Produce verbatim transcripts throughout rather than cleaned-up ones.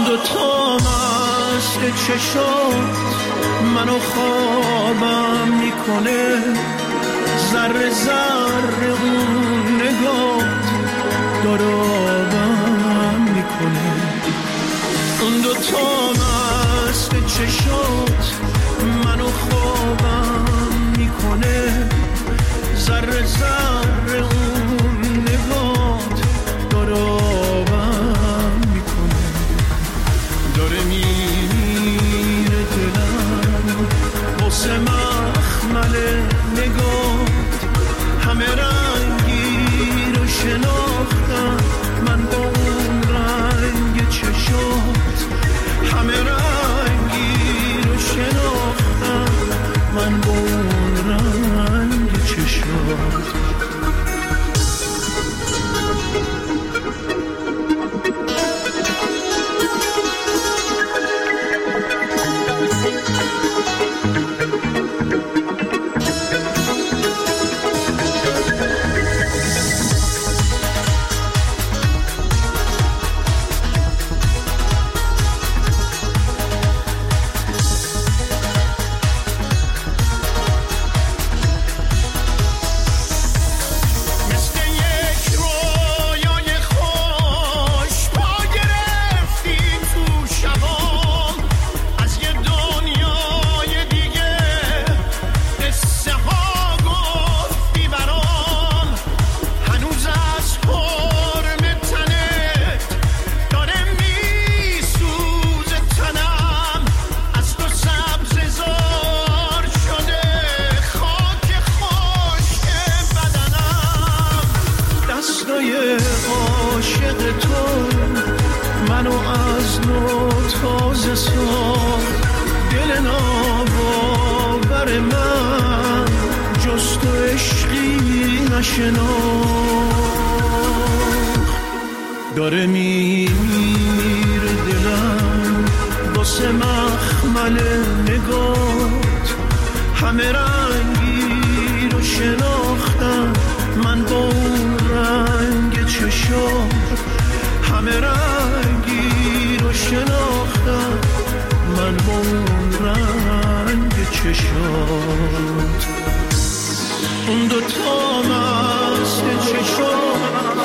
دوتا مثل چشات منو خوابم میکنه، ذره ذره اون نگات دارابم میکنه. اون دوتا مثل چشات منو خوابم میکنه، ذره ذره اون نگات دارابم میکنه. داره میره دلم واسه مخمل نگات، همه رنگی رو شناختم من با اون رنگ چشات، همه رنگی رو شناختم من با اون رنگ چشات. داره میره دلم واسه مخمل نگات، همه رنگی رو شناختم من با اون رنگ چشات، همه رنگی رو شناختم من با اون رنگ چشات. اون دوتا مثل چشات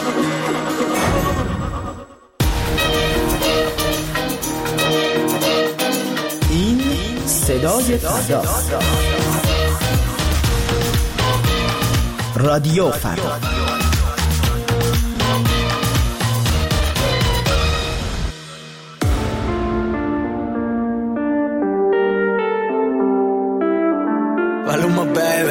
صدای فردا، رادیو فردا. Maluma, baby.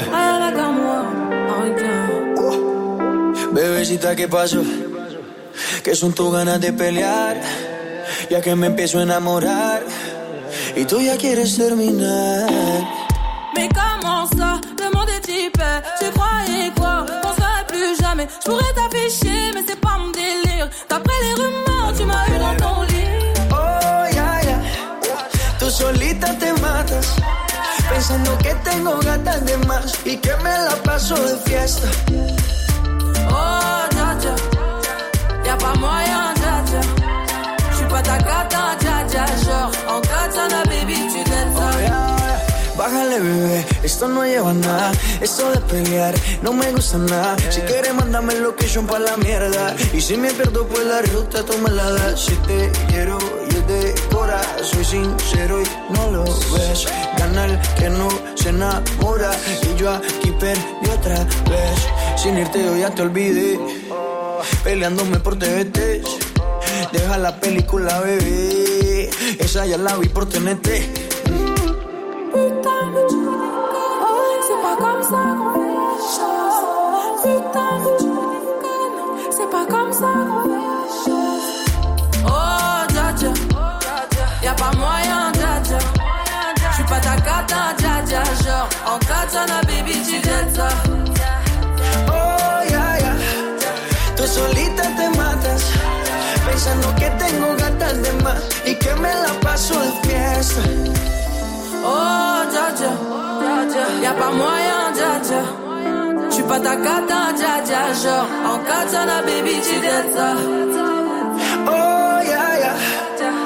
Bebecita, ¿qué pasó? Que son tus ganas de pelear, ya que me empiezo a enamorar y tú ya quieres terminar. Mais comment ça, le monde est hyper. Tu croyais quoi, qu'on serait plus jamais. Je pourrais t'afficher, mais c'est pas mon délire. D'après les rumeurs, tu m'as eu dans ton lit. Oh, yeah, yeah. Tú solita te matas, pensando que tengo gatas de más y que me la paso de fiesta. Oh, dja dja, y'a pas moyen, dja dja. J'suis pas ta gata, dja dja. Genre, en katana, baby, tu t'aimes ça. Oh, yeah. Bájale, bebé, esto no lleva nada. Esto de pelear no me gusta nada. Si quieres, mándame location pa' la mierda. Y si me pierdo, pues la ruta tú me la das. Si te quiero y es de cora, soy sincero y no lo ves. Gana el que no se enamora. Y yo aquí perdí otra vez. Sin irte yo ya te olvidé, peleándome por T V T. Deja la película, bebé, esa ya la vi por T N T. Putain, mais tu me déconnes, c'est pas comme ça qu'on fait les choses. Putain, mais tu me déconnes, c'est pas comme ça qu'on fait les choses. Oh, dja dja, y'a pas moyen, dja dja. J'suis pas ta cata, dja dja. Genre, en katana, baby, tu t'aimes ça. Oh, yeah, yeah. Tú solita te matas, pensando que tengo gatas de más y que me la paso de fiesta. Oh, dja dja, y'a pas moyen, dja dja. J'suis pas ta cata, dja dja. Genre, en katana, baby, tu t'aimes ça. Oh, yeah, yeah. Tú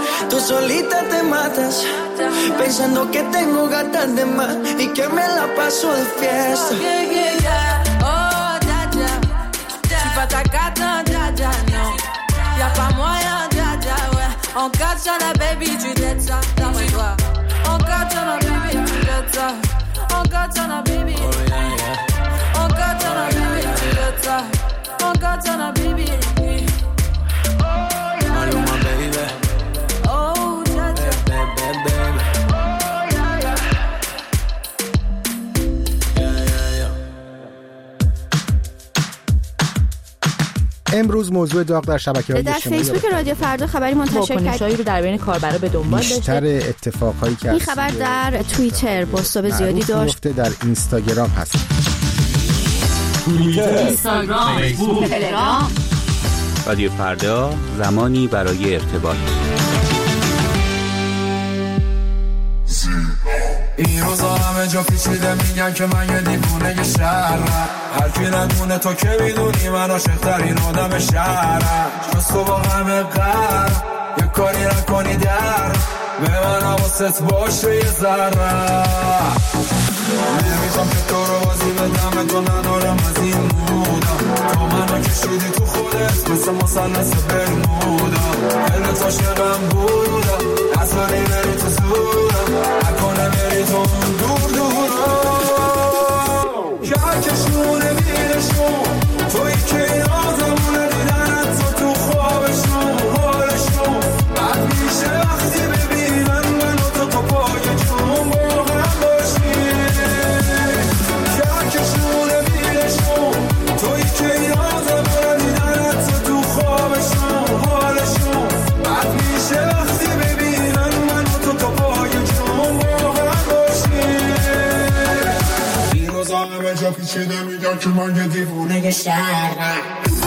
solita te matas, pensando que tengo gatas de más y que me la paso de fiesta. Yeah, yeah, yeah. Oh, ya, ya. Je suis pas ta cata, ya, ya, non. Y'a pas moyen, ya, ya, ouais. En quatre sur la baby, tu dettes ça, d'après toi. En quatre sur la baby, tu dettes ça. En quatre sur la baby. En quatre sur la baby, tu dettes ça. En quatre sur la baby. Maluma, baby. Oh, ya, ya. Baby, baby. امروز موضوع داغ در شبکه‌های اجتماعی در فیسبوک رادیو فردا خبری منتشر کرد رو در بین کاربرا به دنبال داشته. بیشتر اتفاقایی که این خبر در توییتر بازتاب زیادی داشت. در اینستاگرام هست. توییتر، اینستاگرام، فیسبوک، تلگرام. رادیو فردا، زمانی برای ارتباط. این روزا همه جا پیچیده میگن که من یه دیوونه شهرم، هر کی ندونه تو که میدونی من عاشق‌ترین آدم شهرم. جز تو با همه قرم یه کاری نکنی در به من حواست باشه یه ذره. نمیخوام که تو رو بازی بدم، تو ندارم از این مودم. تو منو کشیدی تو خودت مثل مثلث برمودا، دلت عاشقم بودم، از ولی بری تو زورم، نکنه بری تو دور دورم. کهکشونه بیرشون توی که این آزمونه دیدنت تو تو خوابشون حالشون بد میشه وقتی ببینن من و تو تو پای جون با هم باشیم. کهکشونه بیرشون توی که این آزمونه دیدنت تو تو خوابشون حالشون بد میشه وقتی ببینن من و تو تو پای جون با هم باشیم. این روزا همه جا پیچیده میگن که من یه دیوونه شهرم.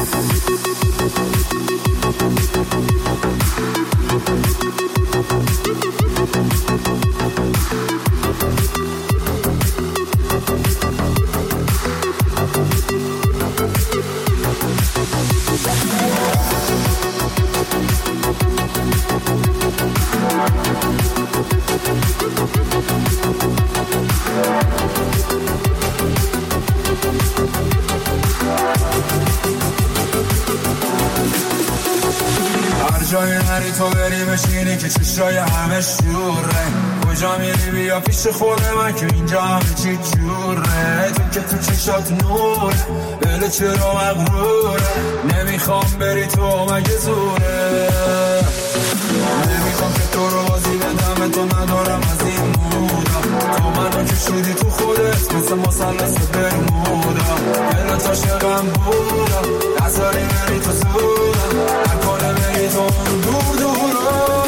هر جای نری تو بری بشینی که چشای همه شوره، کجا میری بیا پیش خود من که اینجا همه چی جوره. تو که تو چشات نوره بله چرا مغروره، نمیخوام بری تو مگه زوره. نمیخوام که تو رو بازی بدم، تو ندارم از این مودا. تو منو کشیدی تو خودت مثل مثلث برمودا، دلت عاشقم بودم، نذاری بری تو زورم، نکنه بری تو دور دورم.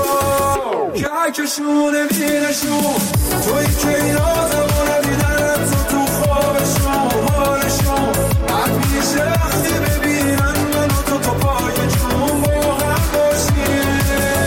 کهکشونه بیرشون توی که این آزمونه دیدنت تو تو خوابشون حالشون بد میشه وقتی ببینن من و تو تو پای جون با هم باشیم.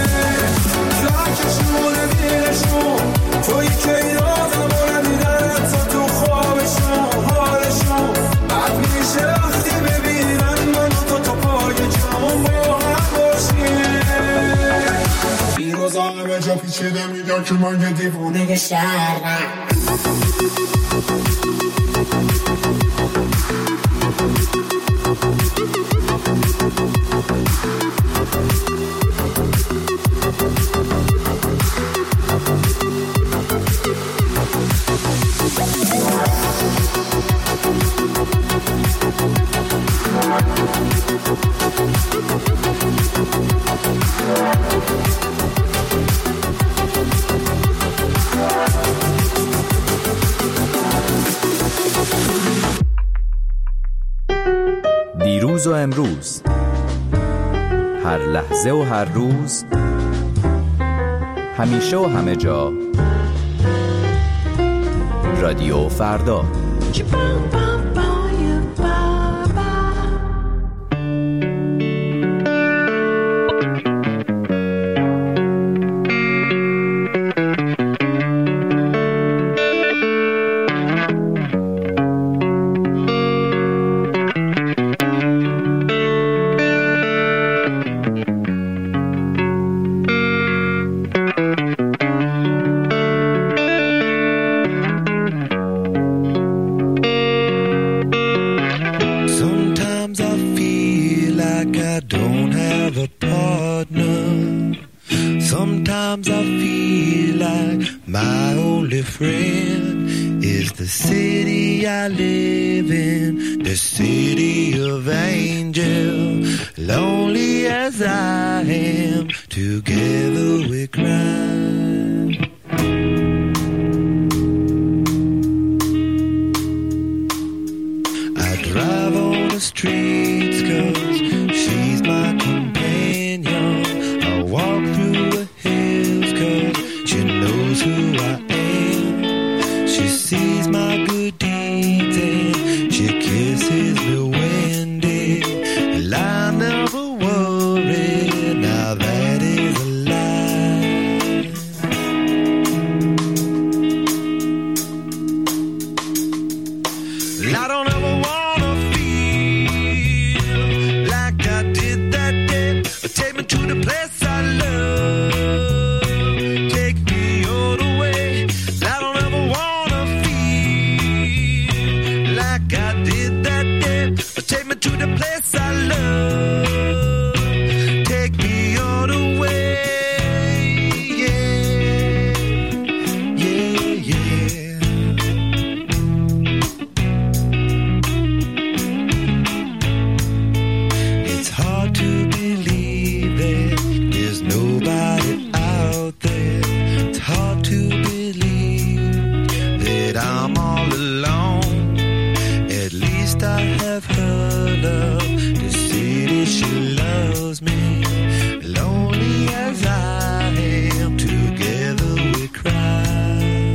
کهکشونه بیرشون توی که این آزمونه دیدنت تو تو خوابشون حالشون بد میشه وقتی ببینن من و تو تو پای جون با هم باشیم. این روزا همه جا پیچیده میگن که من یه دیوونه شهرم. دیروز و امروز، هر لحظه و هر روز، همیشه و همه جا، رادیو فردا. like I don't have a partner. Sometimes I feel like my only friend is the city I live in, the city of angels. Lonely as I am, together we cry. I drive on the streets 'cause she's my companion. I walk through the hills 'cause she knows who I am. She sees my good deeds and she kisses me when dead. And I never worry, now that is a lie. I don't ever wanna feel like I did that day. Take me to the place I love. Take me all the way. I don't ever wanna feel like I did that day. Take me to the place I love. Take me all the way. Yeah, yeah, yeah. It's hard to believe that there's nobody out there. It's hard to believe that I'm all alone. At least I have her love. The city, she loves me. Lonely as I am, together we cry.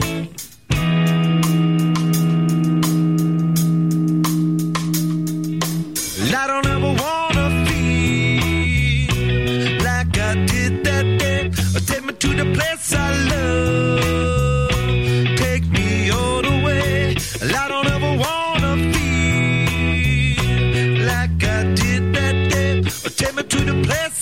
I don't ever wanna feel like I did that day. Take me to the place I love. Take me all the way. I don't ever wanna feel like I did that day. Take me to the place